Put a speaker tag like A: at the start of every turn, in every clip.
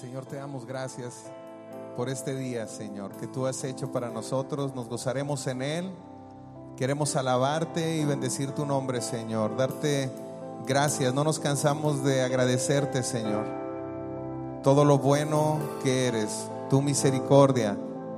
A: Señor, te damos gracias por este día, Señor, que tú has hecho para nosotros. Nos gozaremos en él. Queremos alabarte y bendecir tu nombre, Señor. Darte gracias. No nos cansamos de agradecerte, Señor. Todo lo bueno que eres, tu misericordia,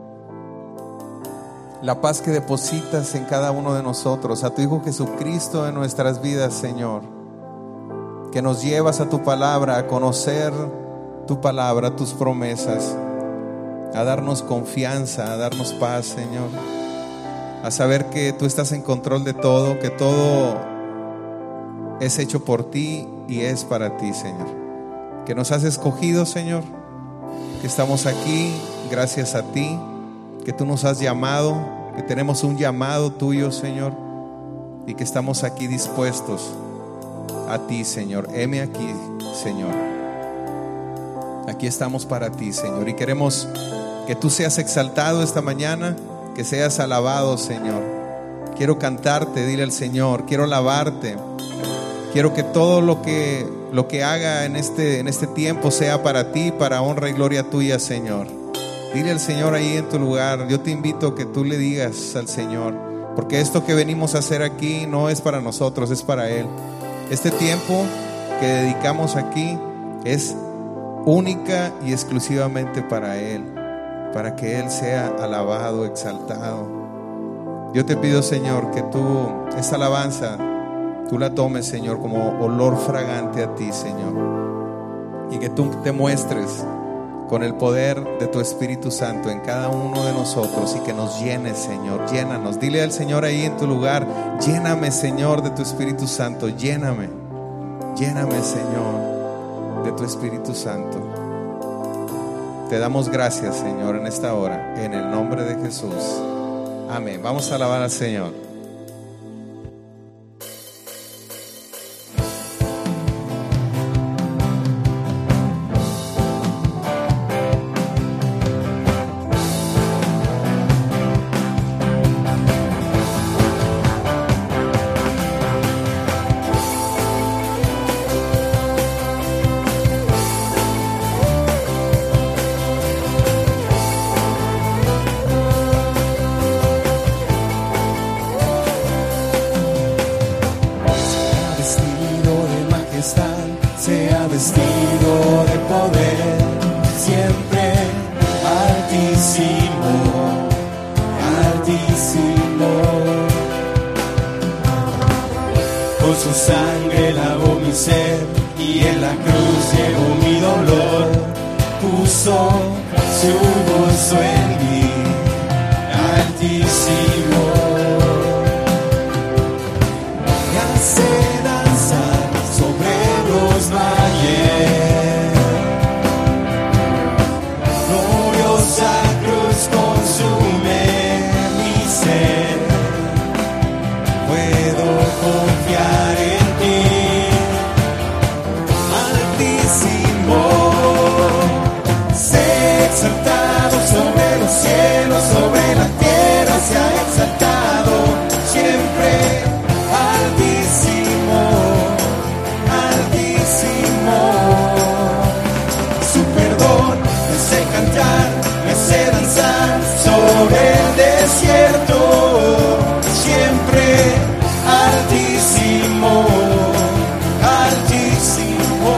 A: la paz que depositas en cada uno de nosotros, a tu Hijo Jesucristo en nuestras vidas, Señor, que nos llevas a tu palabra, a conocer tu palabra, tus promesas, a darnos confianza, a darnos paz, Señor, a saber que tú estás en control de todo, que todo es hecho por ti y es para ti, Señor, que nos has escogido, Señor, que estamos aquí gracias a ti, que tú nos has llamado, que tenemos un llamado tuyo, Señor, y que estamos aquí dispuestos a ti, Señor. Heme aquí, Señor. Aquí estamos para ti, Señor, y queremos que tú seas exaltado esta mañana, que seas alabado, Señor. Quiero cantarte, dile al Señor, quiero alabarte. Quiero que todo lo que haga en este tiempo sea para ti, para honra y gloria tuya, Señor. Dile al Señor ahí en tu lugar. Yo te invito a que tú le digas al Señor, porque esto que venimos a hacer aquí no es para nosotros, es para Él. Este tiempo que dedicamos aquí es única y exclusivamente para Él, para que Él sea alabado, exaltado. Yo te pido, Señor, que tú, esta alabanza, tú la tomes, Señor, como olor fragante a ti, Señor, y que tú te muestres con el poder de tu Espíritu Santo en cada uno de nosotros y que nos llenes, Señor. Llénanos. Dile al Señor ahí en tu lugar: lléname, Señor, de tu Espíritu Santo. Lléname, Señor, de tu Espíritu Santo. Te damos gracias, Señor, en esta hora, en el nombre de Jesús. Amén. Vamos a alabar al Señor.
B: Sea vestido de poder, siempre altísimo, altísimo. Con su sangre lavó mi ser y en la cruz llevó mi dolor. Puso su gozo en mí, altísimo. Me hace danzar sobre los valles, gloriosa cruz consume mi ser. Puedo confiar en ti, altísimo. Sé exaltado sobre los cielos, sobre la tierra se ha exaltado siempre, altísimo, altísimo. Su perdón me hace cantar, me hace danzar sobre el desierto, siempre altísimo, altísimo.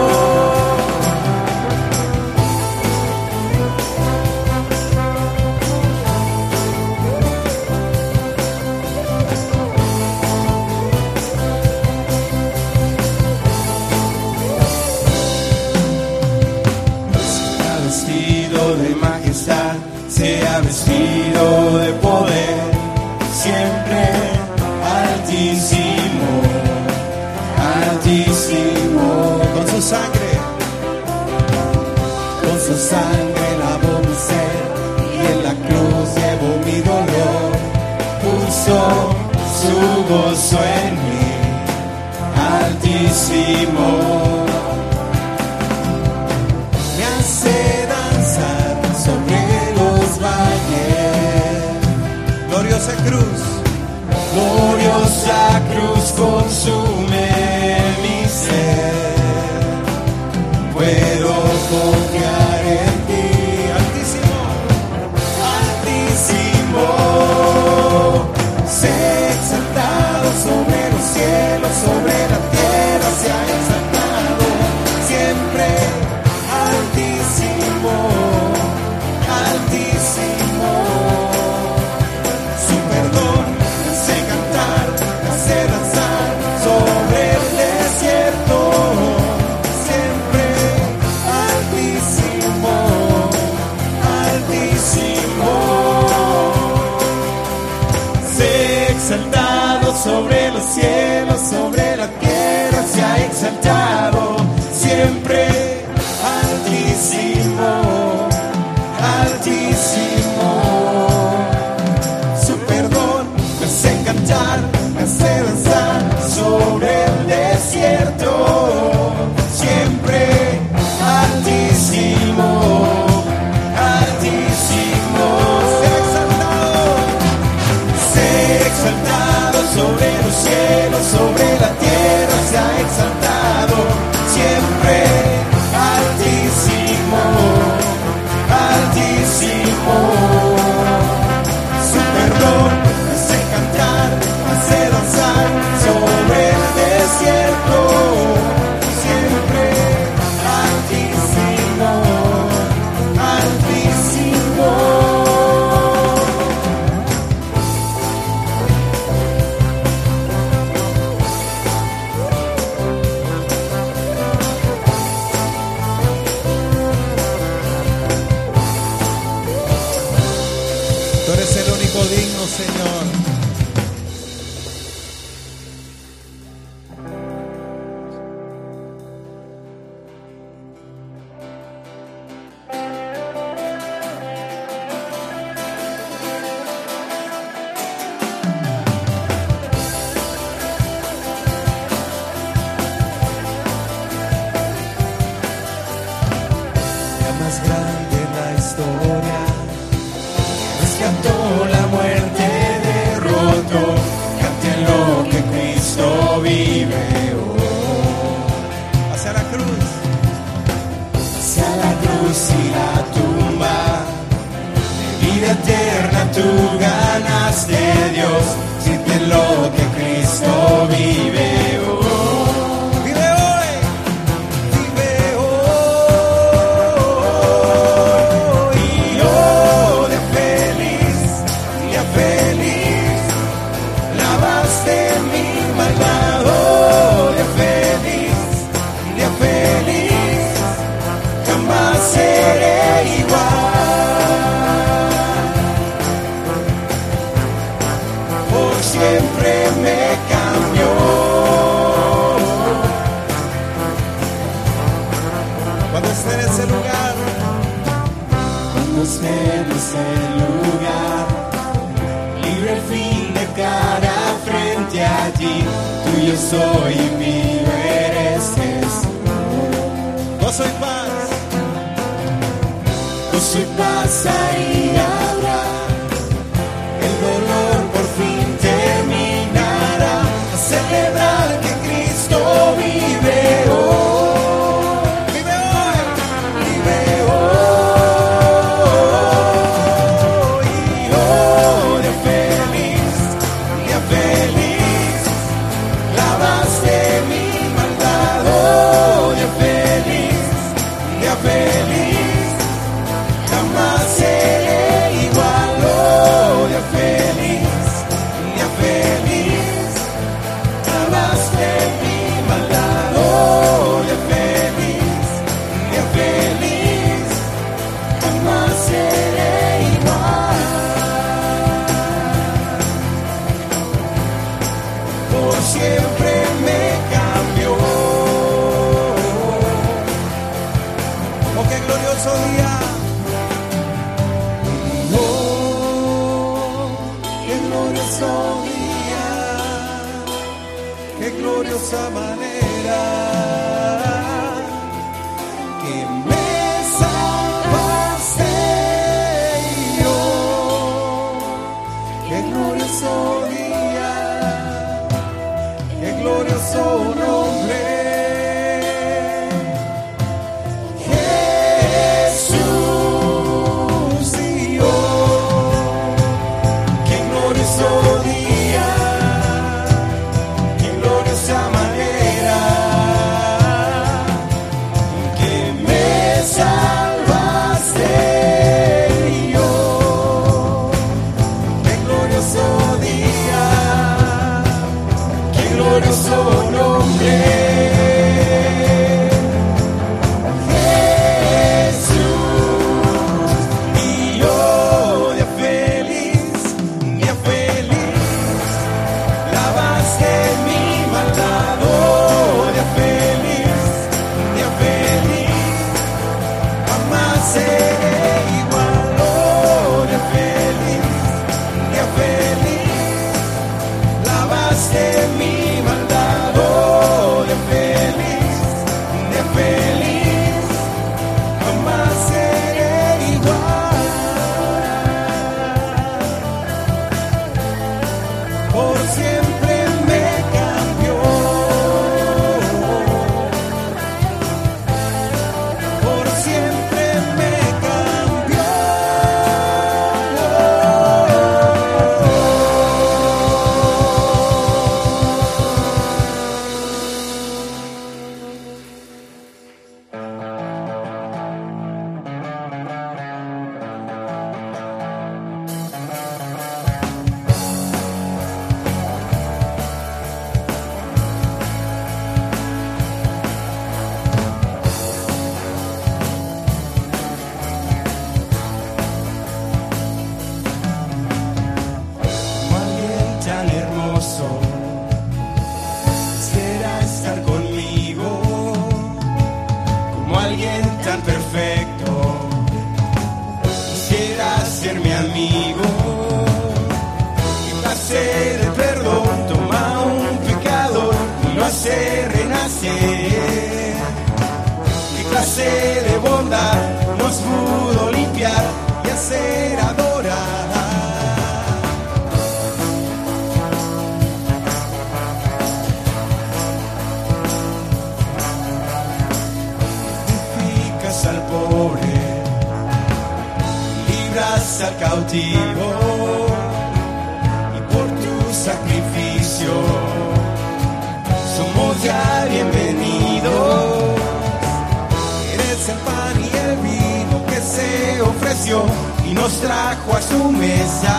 B: De majestad, sea vestido de poder, siempre altísimo, altísimo. Con su sangre lavó mi ser y en la cruz llevó mi dolor. Puso su gozo en mí, altísimo. Me hace sobre los valles, gloriosa cruz consume mi ser. Puedo confiar los cielos, sobre la tierra se ha exaltado, siempre altísimo, altísimo. Su perdón me hace cantar, me hace danzar sobre el desierto, siempre altísimo, altísimo. Se ha exaltado sobre los cielos, sobre la tierra se ha exaltado, siempre altísimo, altísimo. Su perdón me hace cantar, me hace danzar sobre el desierto, siempre altísimo, altísimo.
A: Tú eres el único digno, Señor.
B: La más grande en la historia, rescató la muerte, derrotó, canten lo que Cristo vive.
A: Hacia la cruz.
B: Hacia la cruz y la tumba, de vida eterna tú ganaste, Dios, sienten lo que Cristo vive.
A: Vive hoy.
B: Vive hoy, y oh, día feliz, lavaste mi maldad, oh, día feliz, jamás seré igual, por siempre me cambió.
A: Cuando esté en ese lugar,
B: Cuando esté en ese lugar, libre al fin de cara frente allí, tuyo soy y mío eres Jesús.
A: gozo y paz.
B: Gozo y paz ahí habrá, el dolor por fin terminará, a celebrar que Cristo vive hoy.
A: Vive hoy.
B: Vive hoy, oh, día feliz, lavaste mi maldad, oh, día feliz, jamás seré igual, oh, día feliz, lavaste mi maldad, oh, día feliz, jamás seré igual, por siempre me cambió.
A: Oh, qué glorioso día.
B: Oh, qué glorioso día,
A: Qué gloriosa manera
B: que me salvaste yo. Qué glorioso día,
A: qué glorioso nombre.
B: Jesús y yo. Qué glorioso día, qué gloriosa manera feliz, jamás seré igual. Por siempre me cambió, por siempre me cambió. Como alguien tan hermoso quisiera estar conmigo, como alguien tan perfecto quisiera ser mi amigo. ¿Qué clase de perdón toma un pecador y lo hace renacer? ¿Qué clase de bondad nos pudo limpiar y hacer adorar? Vivificas al pobre, libras al cautivo, y por tu sacrificio somos ya bienvenidos. Eres el pan y el vino que se ofreció y nos trajo a su mesa.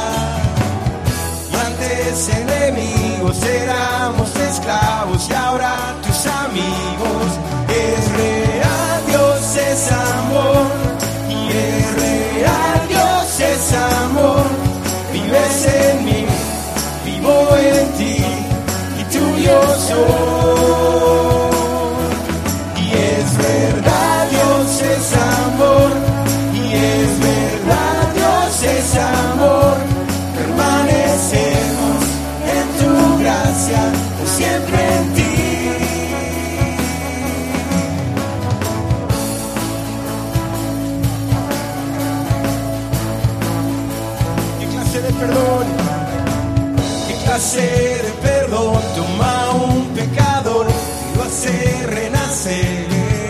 B: Y antes enemigos éramos esclavos y ahora tus amigos. Es real, Dios es amor, y es real, Dios es amor. Vives en mí, vivo en ti, y tuyo soy. Y es verdad, Dios es amor, y es verdad, Dios es amor. Permanecemos en tu gracia, por siempre en ti. ¿Qué clase de perdón? ¿Qué clase de perdón toma un pecador y lo hace renacer?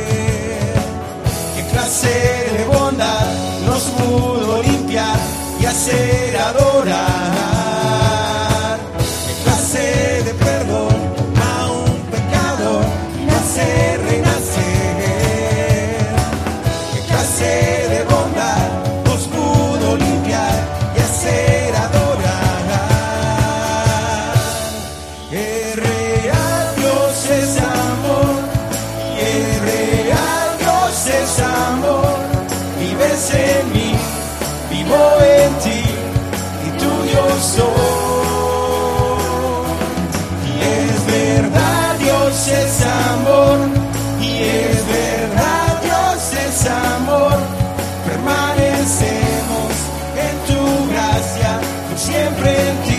B: ¿Qué clase de bondad nos pudo limpiar y hacer adorar? ¿Qué clase de perdón toma un pecador y lo hace renacer? ¿Qué clase de bondad nos pudo limpiar y hacer adorar? Es real, Dios es amor, y es real, Dios es amor. Vives en mí, vivo en ti, y tuyo soy. Y es verdad, Dios es amor, y es verdad, Dios es amor. Permanecemos en tu gracia, por siempre en ti.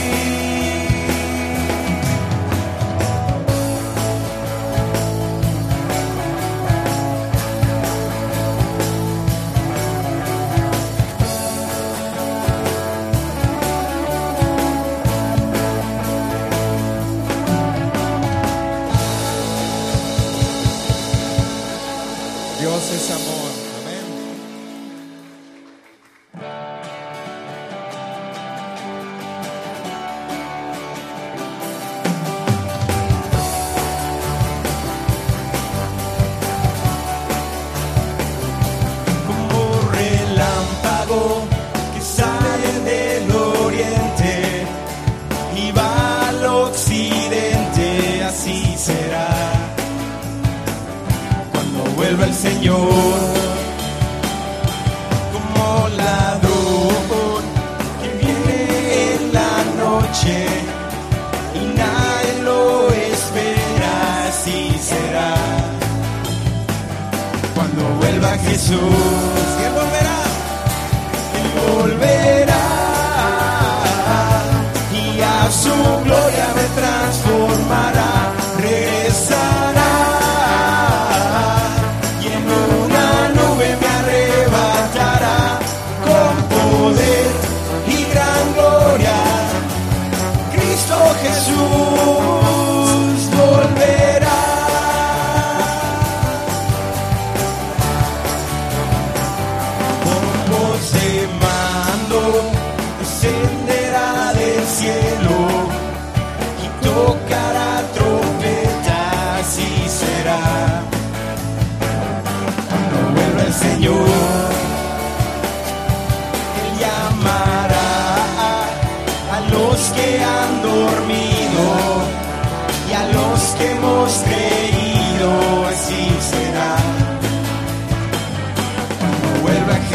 A: Dios es amor. Amén.
B: Como relámpago que sale del oriente y va al occidente, así será cuando vuelva el Señor. Como ladrón que viene en la noche y nadie lo espera, así será cuando vuelva Jesús. Y Él volverá, Él volverá, y a su gloria me transformará, regresará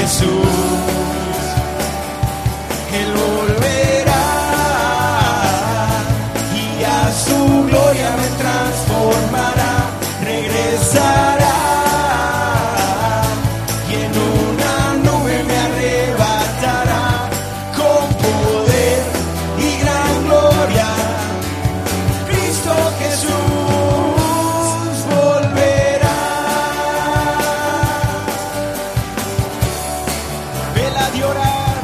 B: Jesús, Él volverá y a su gloria me transformará, regresará y en una nube me arrebatará con poder y gran gloria. Cristo Jesús volverá. Vela de orar,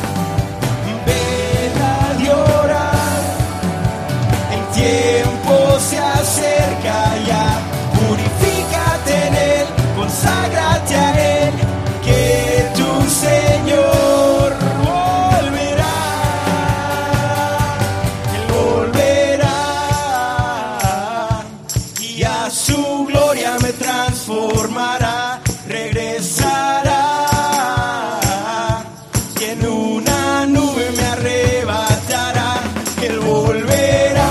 B: vela de orar. El tiempo se acerca ya. Purifícate en Él, conságrate a Él, que tu Señor volverá. Él volverá y a su gloria me transformará, regresará y en una nube me arrebatará. Él volverá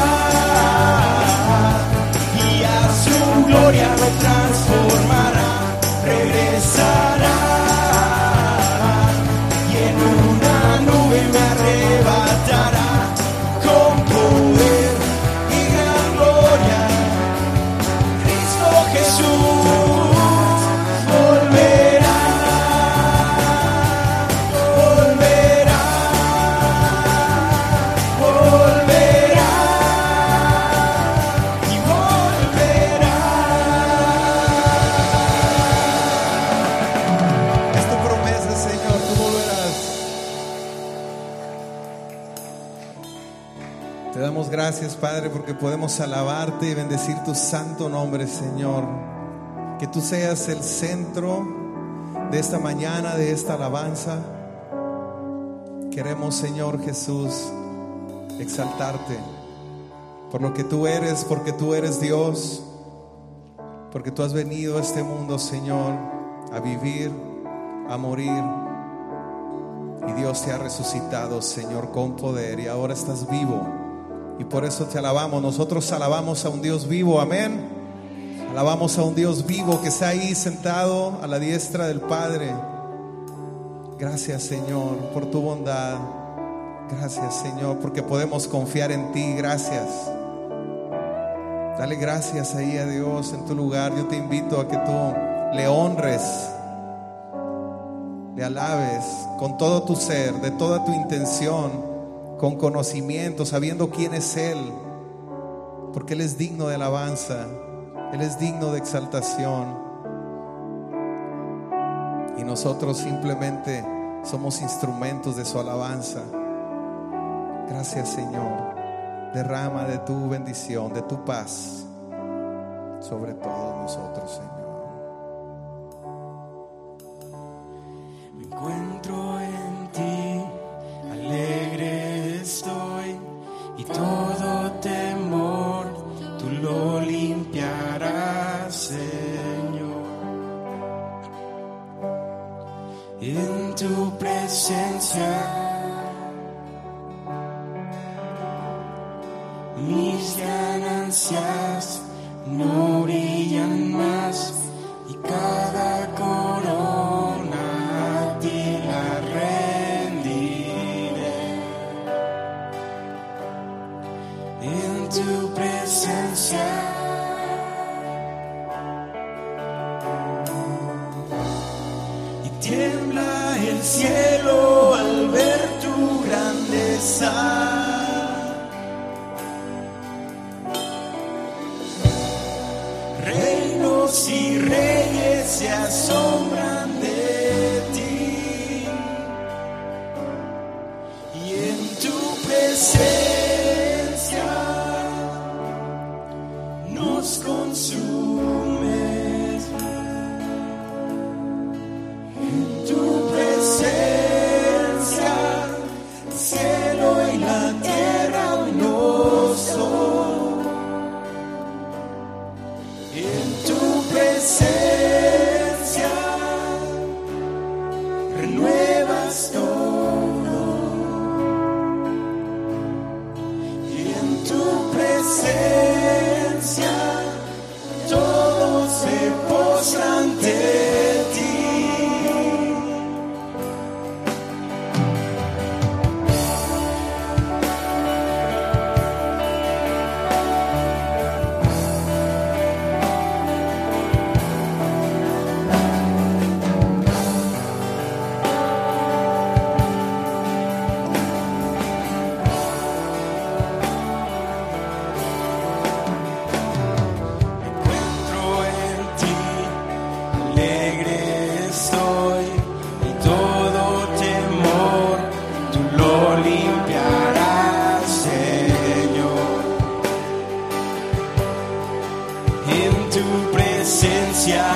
B: y a su gloria me transformará, regresará y en una nube me arrebatará con poder y gran gloria. Cristo Jesús volverá, volverá, volverá y volverá.
A: Es tu promesa, Señor, tú volverás. Te damos gracias, Padre, porque podemos alabarte y bendecir tu santo nombre, Señor. Que tú seas el centro de esta mañana, de esta alabanza. Queremos, Señor Jesús, exaltarte por lo que tú eres, porque tú eres Dios, porque tú has venido a este mundo, Señor, a vivir, a morir. Y Dios te ha resucitado, Señor, con poder, y ahora estás vivo. Y por eso te alabamos. Nosotros alabamos a un Dios vivo, amén. Alabamos a un Dios vivo que está ahí sentado a la diestra del Padre. Gracias, Señor, por tu bondad. Gracias, Señor, porque podemos confiar en ti. Gracias. Dale gracias ahí a Dios en tu lugar. Yo te invito a que tú le honres, le alabes con todo tu ser, de toda tu intención, con conocimiento, sabiendo quién es Él, porque Él es digno de alabanza, Él es digno de exaltación, y nosotros simplemente somos instrumentos de su alabanza. Gracias, Señor. Derrama de tu bendición, de tu paz sobre todos nosotros, Señor.
B: Me encuentro en ti, alegre estoy, y todo temor tú lo limpiarás, Señor. En tu presencia mis ganancias no brillan más, y cada corona a ti la rendiré. En tu presencia y tiembla el cielo al ver tu grandeza. Y reyes se asombran de ti, y en tu presencia nos consumes. En tu presencia el cielo y la tierra uno son. Presencia renuevas todo, y en tu presencia todos se postran ante ti. en tu presencia.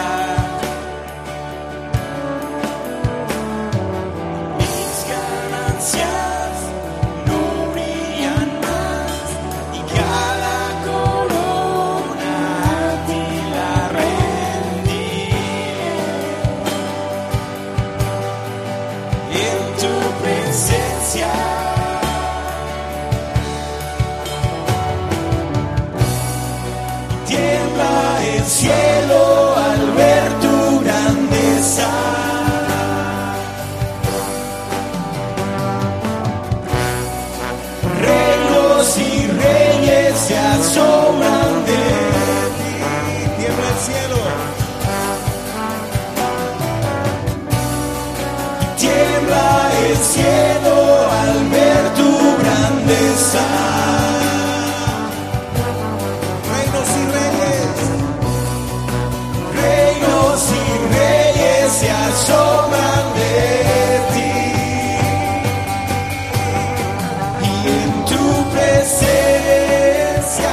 B: Mis ganancias no brillan más y cada corona a ti la rendiré. En tu presencia. Tiembla el cielo al ver tu grandeza. Reinos y reyes se asombran de ti. Tiembla el cielo. Tiembla el cielo al ver tu grandeza. Se asombran de ti y en tu presencia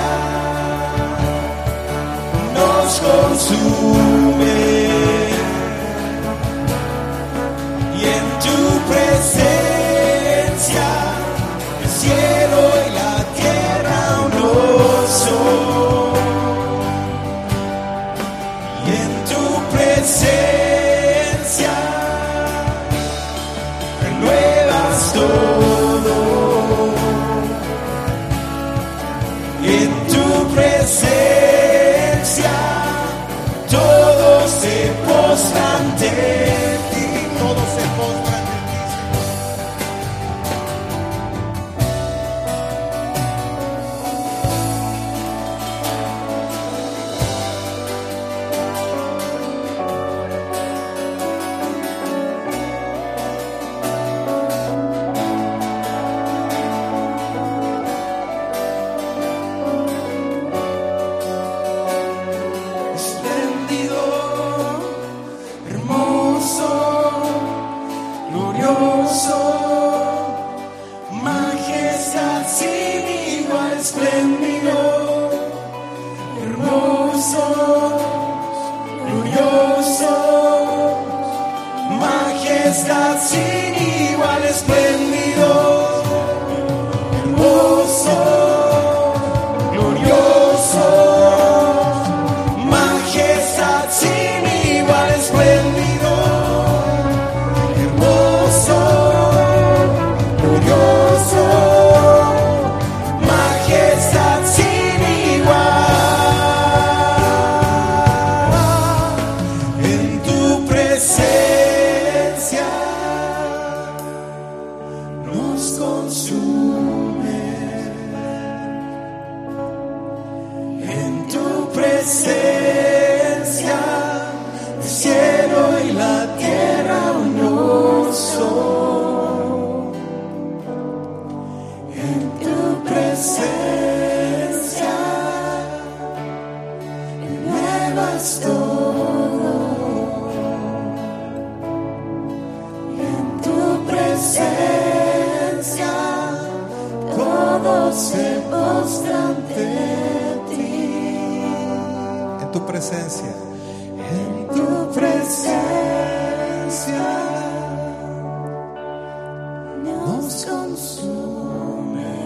B: nos consume y en tu presencia el cielo y la tierra uno son y en tu presencia todo. En tu presencia todos se postran ante ti, todos se postran ante ti. Majestad sin igual, espléndido, hermoso, glorioso. Majestad sin igual, espléndido, hermoso, glorioso. Majestad sin igual, en tu presencia nos consume. En tu presencia el cielo y la tierra uno son. En tu presencia renuevas todo. En tu presencia todos se postran ante ti.
A: En tu presencia.
B: En tu presencia nos consume.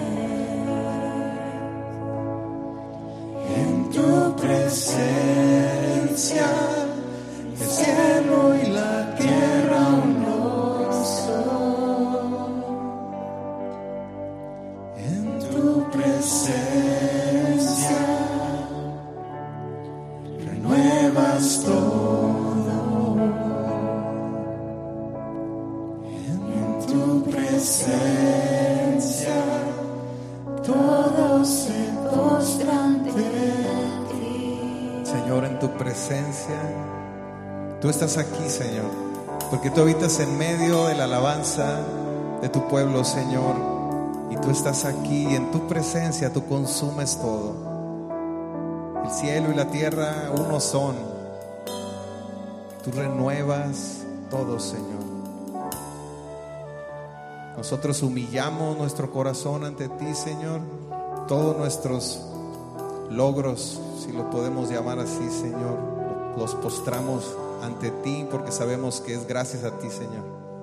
B: En tu presencia el cielo y la tierra uno son. En tu presencia renuevas todo. En tu presencia todos se postran ante ti.
A: Señor, en tu presencia, tú estás aquí, Señor, porque tú habitas en medio de la alabanza de tu pueblo, Señor, y tú estás aquí y en tu presencia tú consumes todo. El cielo y la tierra uno son. Tú renuevas todo, Señor. Nosotros humillamos nuestro corazón ante ti, Señor. Todos nuestros logros, si lo podemos llamar así, Señor, los postramos ante ti porque sabemos que es gracias a ti, Señor.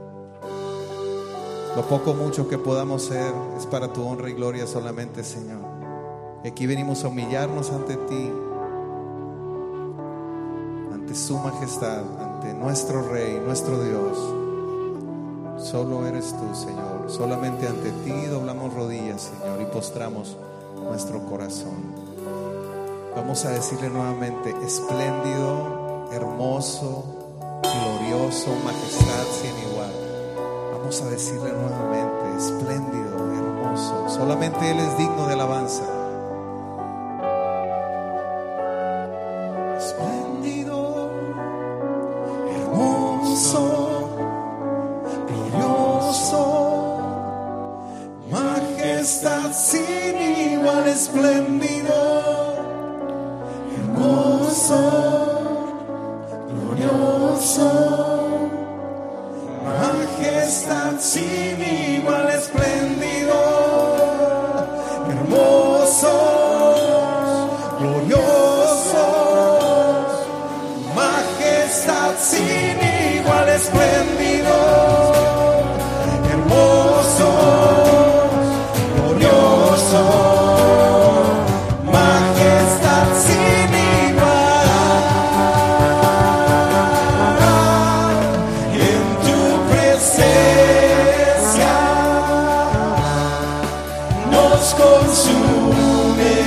A: Lo poco o mucho que podamos ser es para tu honra y gloria solamente, Señor. Y aquí venimos a humillarnos ante ti, ante su majestad, ante nuestro Rey, nuestro Dios. Solo eres tú, Señor. Solamente ante ti doblamos rodillas, Señor, y postramos nuestro corazón. Vamos a decirle nuevamente: espléndido, hermoso, glorioso, majestad sin igual. Vamos a decirle nuevamente: espléndido, hermoso. Solamente Él es digno de alabanza.
B: Espléndido, hermoso, glorioso, majestad sin igual, espléndido, hermoso, glorioso, majestad sin igual, espléndido, hermoso, glorioso, majestad sin igual, espléndido, hermoso, glorioso, majestad sin igual. En tu presencia nos consume,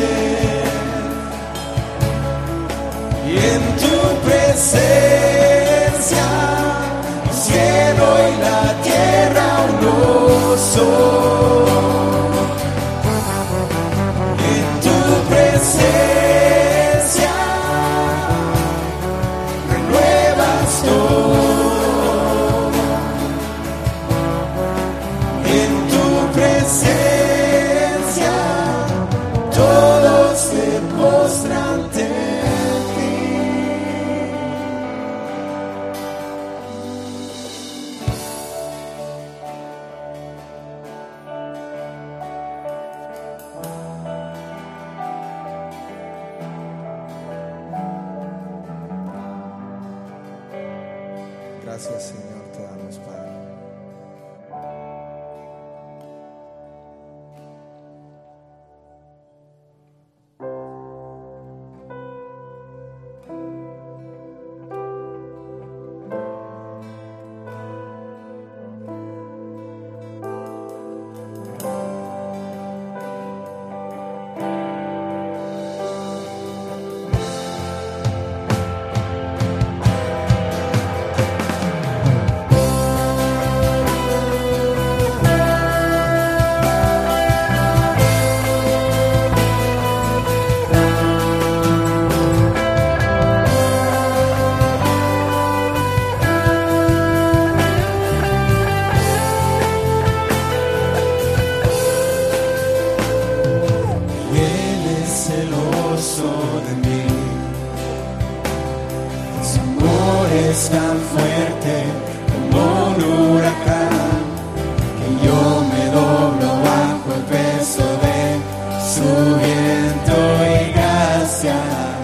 B: y en tu presencia el cielo y la tierra uno son. En tu presencia renuevas todo. En tu presencia todos se postran ante ti.
A: Gracias, Señor, te damos, Padre. Él es celoso de mí, su amor es tan fuerte como un huracán, que yo me doblo bajo el peso de su viento y gracia.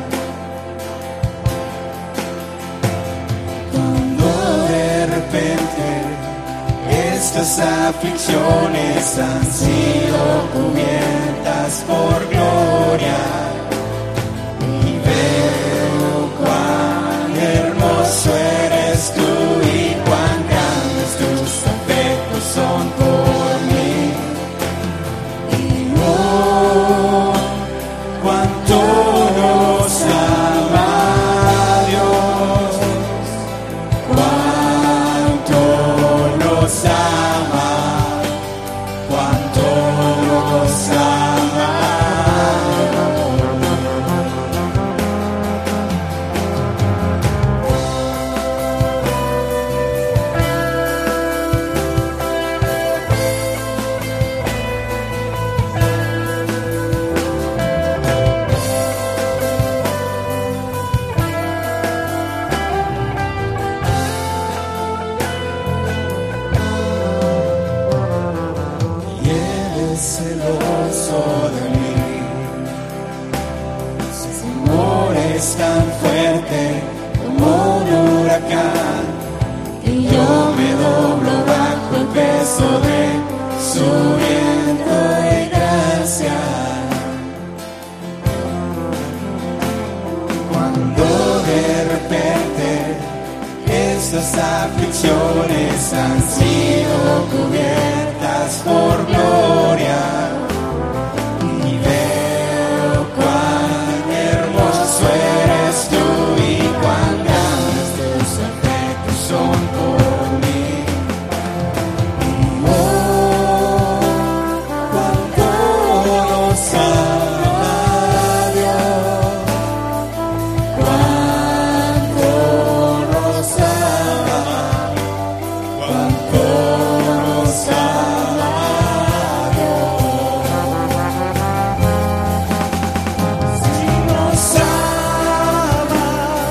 A: Cuando de repente estas aflicciones han sido cubiertas por gloria, y veo cuán hermoso eres tú y cuán grandes tus afectos son por mí. Y oh, cuánto nos ama Dios, cuánto nos ama, cuánto nos ama.
B: es tan fuerte como un huracán, y yo me doblo bajo el peso de su viento y gracia. Cuando de repente esas aflicciones han sido cubiertas por gloria, y veo cuán hermoso eres tú y cuán grandes tus afectos son por mí. Y oh, cuánto nos ama Dios, cuánto nos ama, cuánto nos ama Dios. Si nos ama,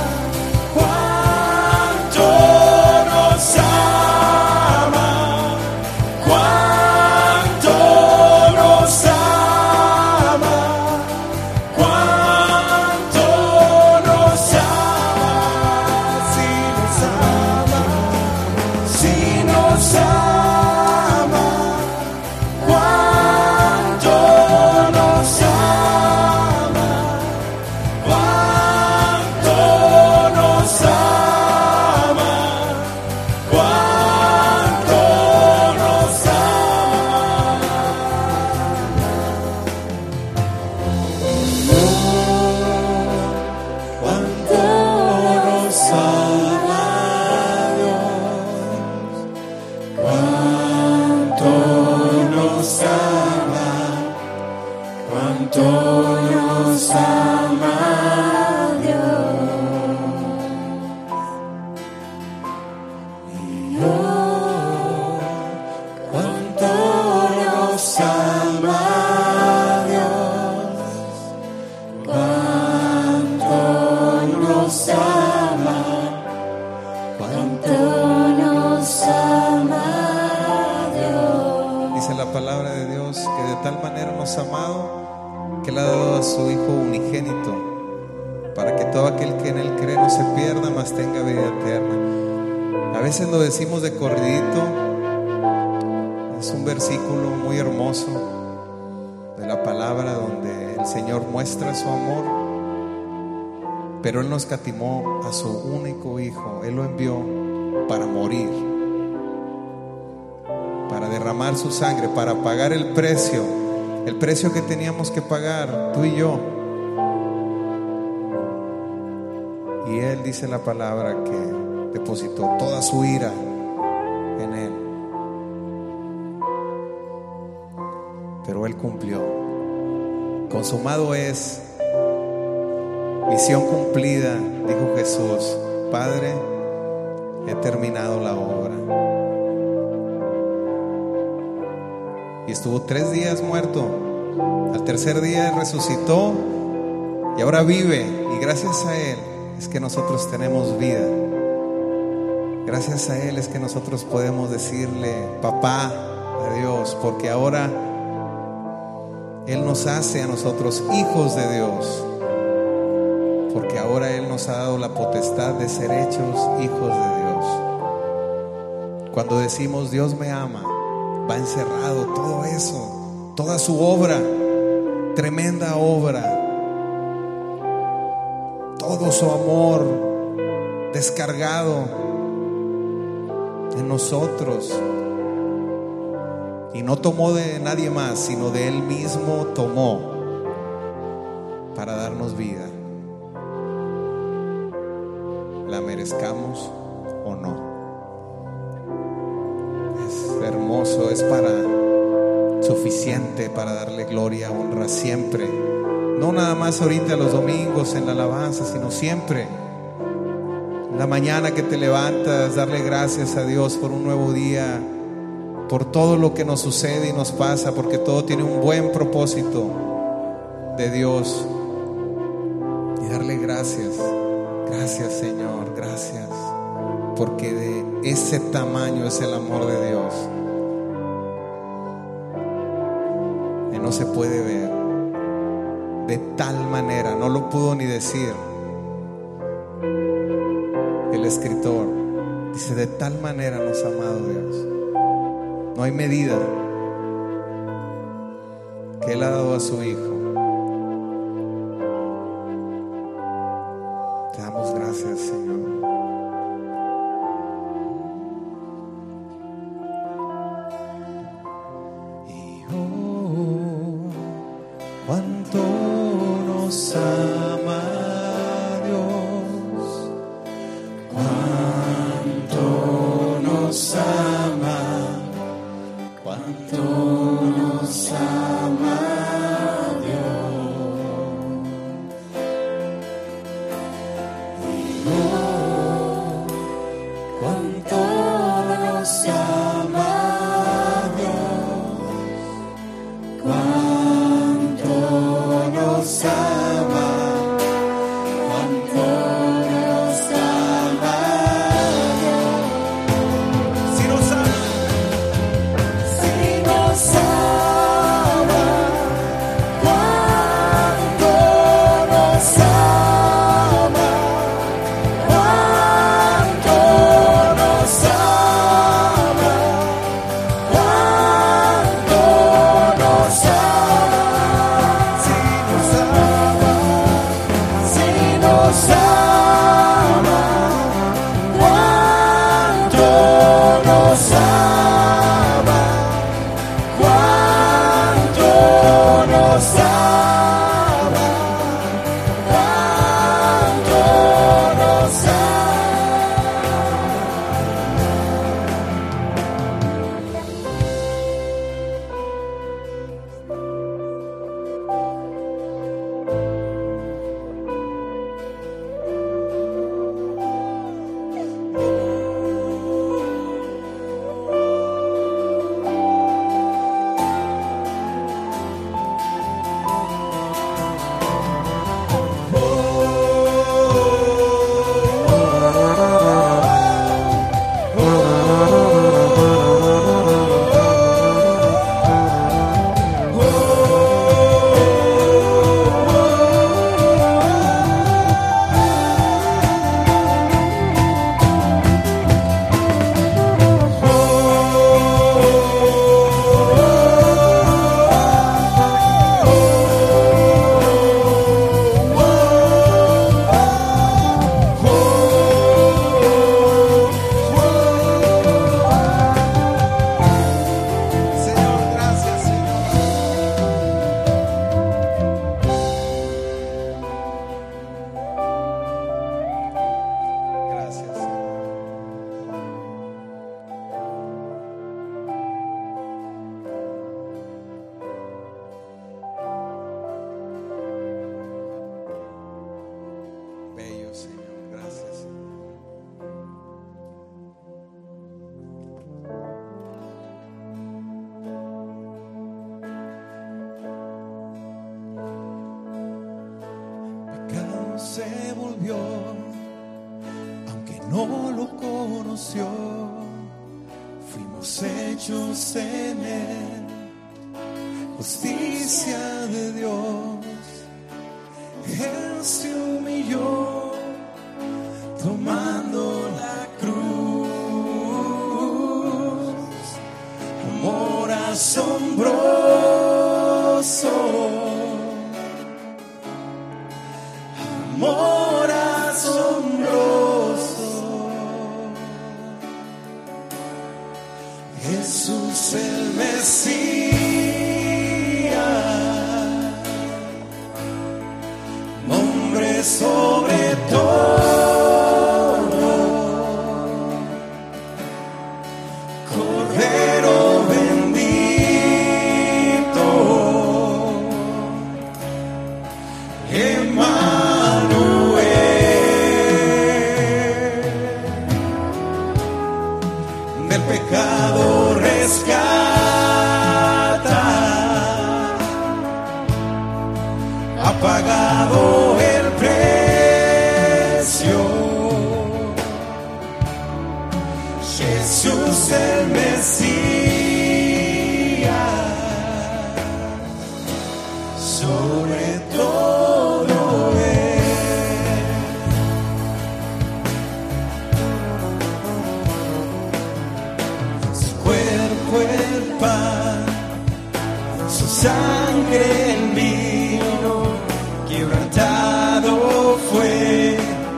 B: cuánto nos ama, cuánto nos ama, cuánto nos ama, si nos ama, cuánto nos ama, cuánto nos ama, cuánto nos cuánto nos ama Dios, cuánto nos ama, cuánto nos ama Dios. Y oh, cuánto nos ama Dios, cuánto nos ama, cuánto nos ama Dios.
A: Dice la palabra de Dios que de tal manera nos ha amado que le ha dado a su Hijo unigénito, para que todo aquel que en Él cree no se pierda, mas tenga vida eterna. A veces lo decimos de corridito, es un versículo muy hermoso de la palabra donde el Señor muestra su amor, pero Él no escatimó a su único Hijo, Él lo envió para morir, para derramar su sangre, para pagar el precio que teníamos que pagar, tú y yo. Y Él, dice la palabra, que depositó toda su ira en Él, pero Él cumplió. Consumado es, misión cumplida, dijo Jesús. Padre, he terminado la obra. Y estuvo 3 días muerto, al tercer día resucitó y ahora vive, y gracias a Él es que nosotros tenemos vida. Gracias a Él es que nosotros podemos decirle papá a Dios, porque ahora Él nos hace a nosotros hijos de Dios, porque ahora Él nos ha dado la potestad de ser hechos hijos de Dios. Cuando decimos Dios me ama, va encerrado todo eso, toda su obra, tremenda obra, todo su amor descargado en nosotros. Y no tomó de nadie más, sino de Él mismo tomó para darnos vida, la merezcamos o no. Es hermoso, es suficiente para darle gloria, honra siempre. No nada más ahorita los domingos en la alabanza, sino siempre. La mañana que te levantas, darle gracias a Dios por un nuevo día, por todo lo que nos sucede y nos pasa, porque todo tiene un buen propósito de Dios. Y darle gracias. Gracias, Señor, gracias, porque de ese tamaño es el amor de Dios, que no se puede ver. De tal manera, no lo pudo ni decir, el escritor, dice: de tal manera nos ha amado Dios. No hay medida que Él ha dado a su Hijo. Te damos gracias, Señor. Y oh, cuánto nos ama Dios, cuánto nos ama, cuánto nos ama Dios. Y oh, cuánto nos ama Dios, cuánto nos ama, cuánto nos ama Dios. Si nos ama, si nos ama, cuánto nos ama, cuánto nos ama, cuánto nos ama. Si nos ama, si nos ama, cuánto nos ama, cuánto nos ama, cuánto nos Señor, gracias, Señor. Gracias, Señor. Bello, Señor. Gracias, Señor. Pecado se volvió, aunque no lo conoció, fuimos hechos en Él, justicia de Dios. Él se humilló, tomando la cruz, amor asombroso, amor asombroso. Jesús el Mesías, nombre sobre todo, Cordero bendito, Emmanuel, del pecado rescata, ha pagado el precio. Jesús el Mesías, sobre todo Él.
B: sangre en vino, quebrantado fue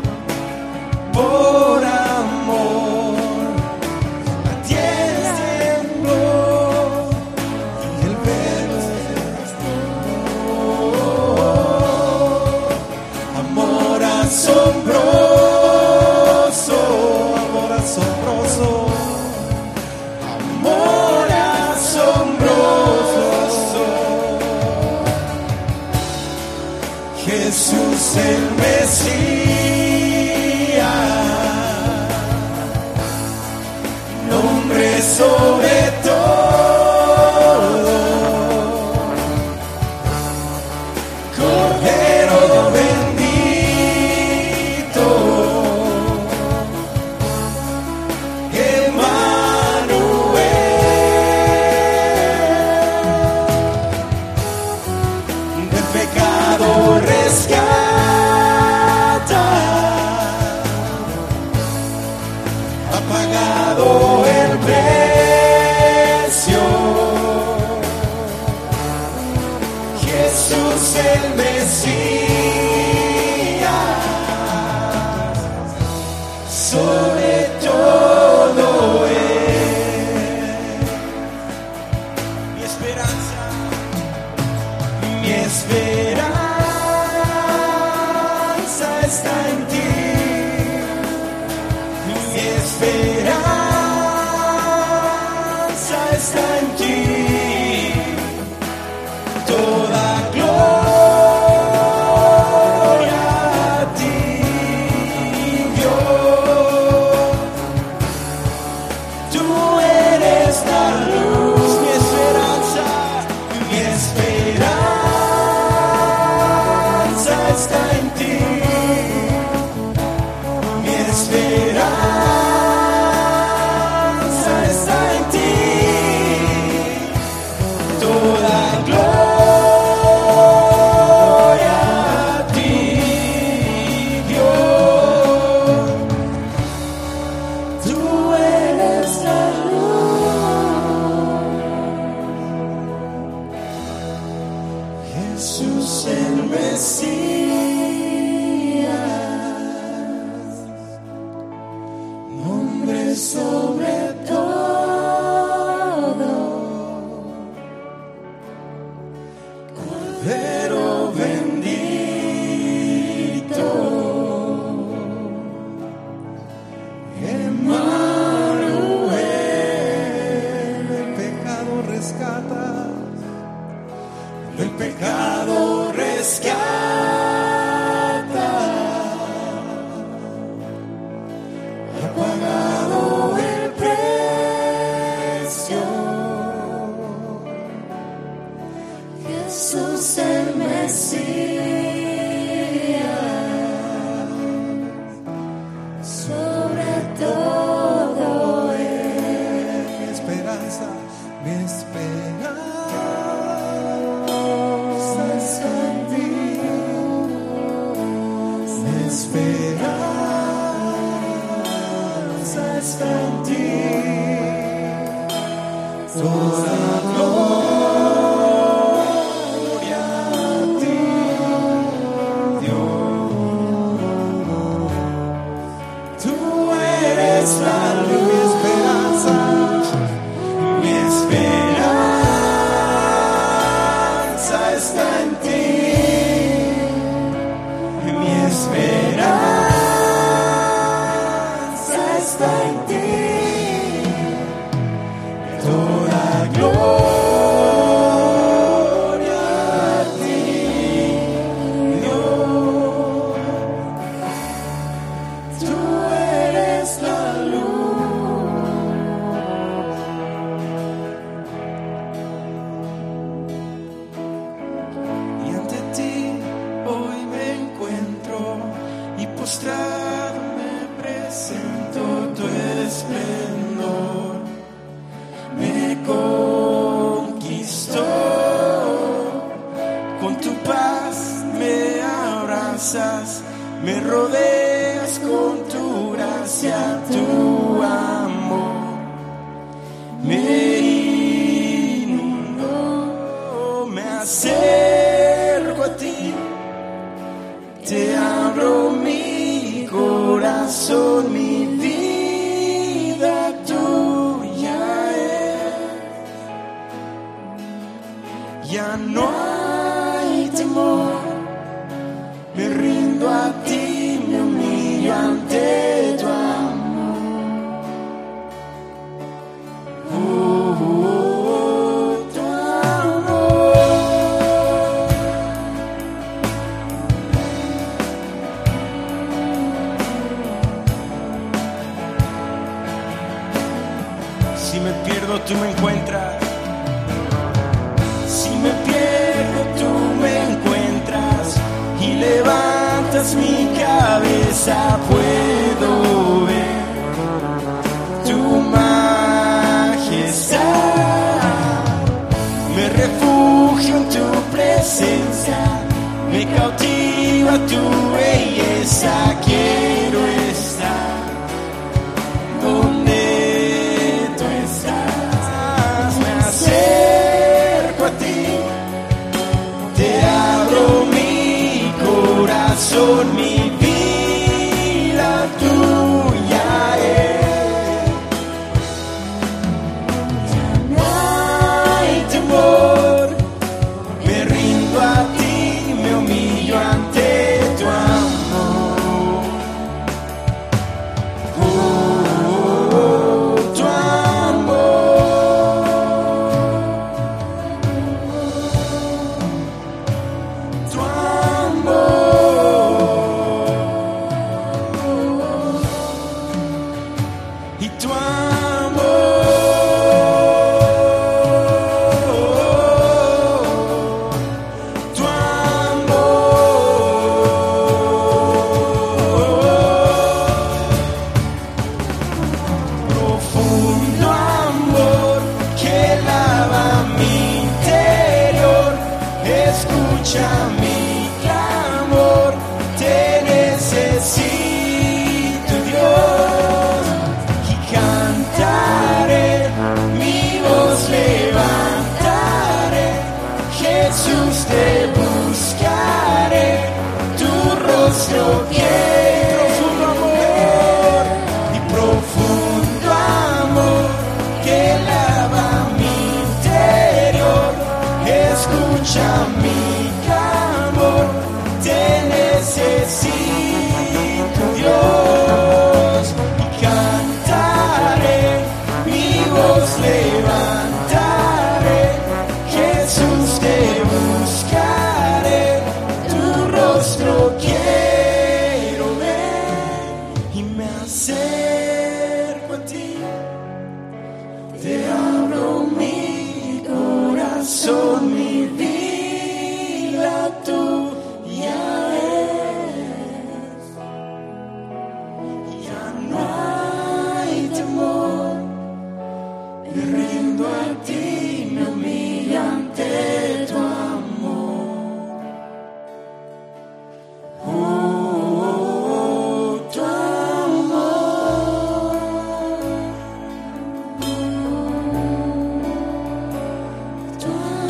B: por amor. La tierra tembló y el velo se extendió. Amor asombroso, amor asombroso, amor asombroso. Jesús el Mesías, nombre sobre todo, Cordero bendito, Emmanuel, del pecado rescata, ha pagado el precio. Jesús el Mesías, sobre todo es mi esperanza, mi esperanza está en ti, mi esperanza está en ti. Toda gloria a ti, Dios. Tú eres la luz, mi esperanza está en ti. Mi esperanza está en ti. Toda gloria a ti, Dios. Tú eres la luz. Jesús el Mesías, nombre sobre todo, Cordero bendito, Emmanuel, del pecado rescata, del pecado rescata, ha pagado el precio. Jesús el Mesías, sobre todo es mi esperanza, mi esperanza está en ti, mi esperanza está en ti. Toda gloria a ti, Dios. Tú eres la luz, mi esperanza, mi esperanza está en ti. Mi esperanza está en ti. Toda gloria a ti, Dios. Tú eres la luz. Y ante ti hoy me encuentro y postrado me presento. Tu esplendor me conquistó, con tu paz me abrazas, me rodeas con tu gracia, tu amor me inundó, me corazón, mi vida tuya es. Ya no hay temor, me rindo a ti, me humillo ante tu amor. Tu amor. Si me pierdo, tú me encuentras. Si me pierdo, tú me encuentras y levantas mi cabeza. Puedo ver tu majestad. Me refugio en tu presencia, me cautiva tu belleza. Quiero estar donde tú estás. Me acerco a ti, te abro mi corazón, mi vida tuya es. Ya no hay temor, me rindo a ti, me humillo ante tu amor. Tu amor. Tu amor. Y tu amor. Tu amor. Profundo amor que lava mi interior. Escucha mi clamor, te necesito, Dios. Y cantaré, mi voz levantaré. Jesús, te buscaré, tu rostro quiero. Profundo amor y profundo amor que lava mi interior. Escucha mi clamor, te necesito, Dios. Y cantaré, mi voz levantaré. Jesús, te buscaré, tu rostro quiero ver. Y me acerco a ti, te abro mi corazón, mi vida tuya es. Ya no hay temor, me rindo a ti, me humillo ante tu amor. Tu amor. Tu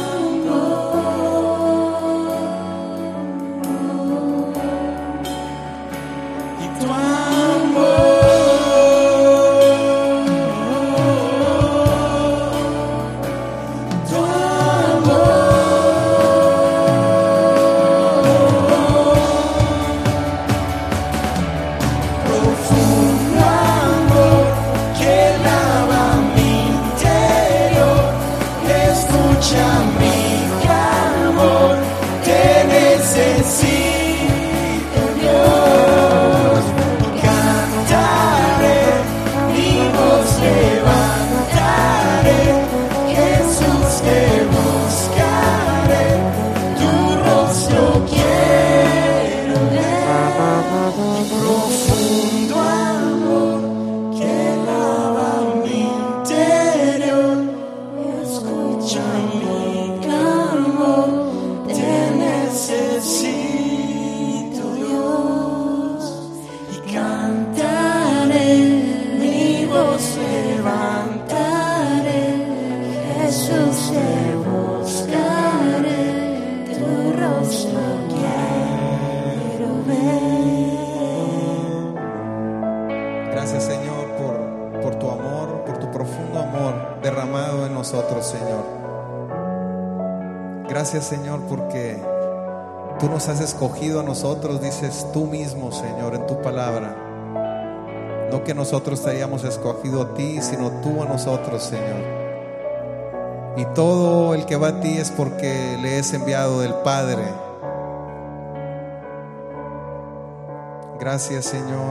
B: amor. Y tu amor. Tu amor.
A: Gracias, Señor, por tu amor, por tu profundo amor derramado en nosotros, Señor. Gracias, Señor, porque tú nos has escogido a nosotros, dices tú mismo, Señor, en tu palabra. No que nosotros te hayamos escogido a ti, sino tú a nosotros, Señor. Y todo el que va a ti es porque le es enviado del Padre. Gracias, Señor,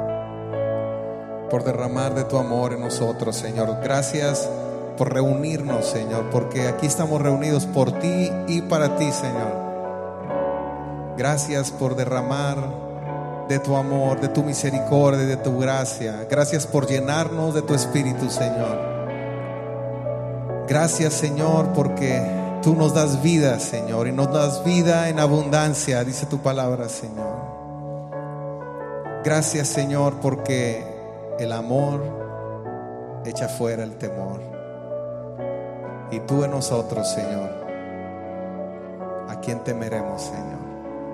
A: por derramar de tu amor en nosotros, Señor. Gracias por reunirnos, Señor, porque aquí estamos reunidos por ti y para ti, Señor. Gracias por derramar de tu amor, de tu misericordia, de tu gracia. Gracias por llenarnos de tu Espíritu, Señor. Gracias, Señor, porque tú nos das vida, Señor, y nos das vida en abundancia, dice tu palabra, Señor. Gracias, Señor, porque el amor echa fuera el temor. Y tú en nosotros, Señor, ¿a quién temeremos, Señor?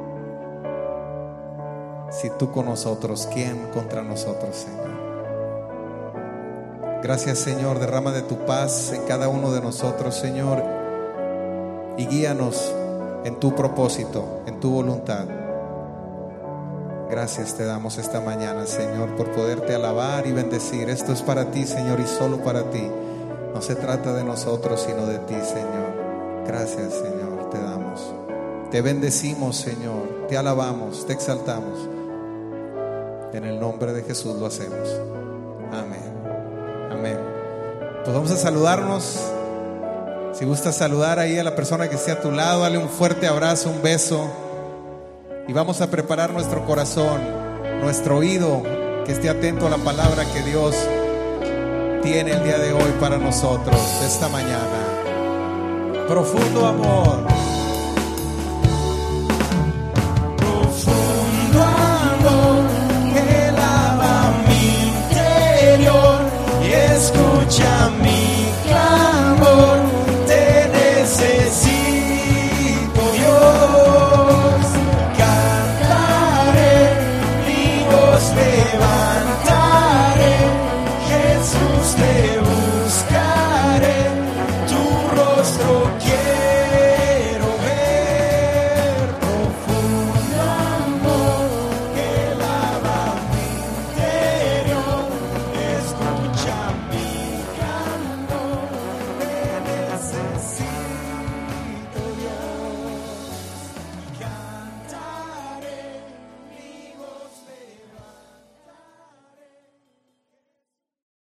A: Si tú con nosotros, ¿quién contra nosotros, Señor? Gracias, Señor, derrama de tu paz en cada uno de nosotros, Señor, y guíanos en tu propósito, en tu voluntad. Gracias te damos esta mañana, Señor, por poderte alabar y bendecir. Esto es para ti, Señor, y solo para ti. No se trata de nosotros, sino de ti, Señor. Gracias, Señor, te damos. Te bendecimos, Señor, te alabamos, te exaltamos. En el nombre de Jesús lo hacemos. Amén. Amén. Pues vamos a saludarnos. Si gustas saludar ahí a la persona que esté a tu lado, dale un fuerte abrazo, un beso. Y vamos a preparar nuestro corazón, nuestro oído, que esté atento a la palabra que Dios tiene el día de hoy para nosotros, esta mañana. Profundo amor.
B: Profundo amor que lava mi interior y escucha mi clamor. Te necesito, Dios. Cantaré, mi voz levantaré. Jesús, te buscaré. Tu rostro quiero ver. Profundo amor que lava mi interior. Escucha mi clamor. Te necesito.